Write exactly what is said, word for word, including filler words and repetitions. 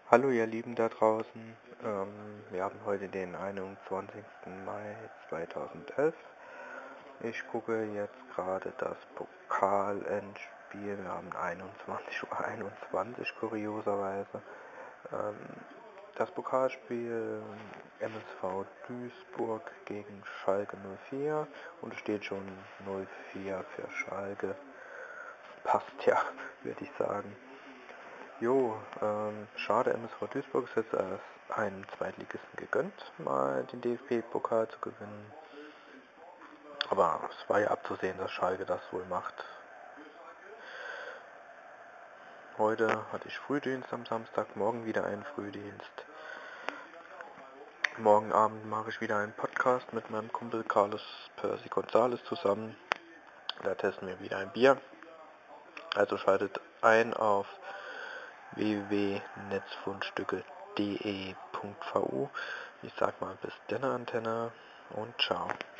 Hallo ihr Lieben da draußen, ähm, wir haben heute den einundzwanzigsten Mai zweitausendelf. Ich gucke jetzt gerade das Pokalendspiel, wir haben einundzwanzig Uhr einundzwanzig kurioserweise. Ähm, das Pokalspiel M S V Duisburg gegen Schalke null vier und es steht schon null vier für Schalke. Passt ja, würde ich sagen. Jo, ähm, schade, M S V Duisburg ist jetzt als einem Zweitligisten gegönnt, mal den D F B-Pokal zu gewinnen. Aber es war ja abzusehen, dass Schalke das wohl macht. Heute hatte ich Frühdienst am Samstag, morgen wieder einen Frühdienst. Morgen Abend mache ich wieder einen Podcast mit meinem Kumpel Carlos Percy Gonzales zusammen. Da testen wir wieder ein Bier. Also schaltet ein auf w w w punkt netzfundstücke punkt de punkt v u. Ich sag mal bis denne Antenne und ciao.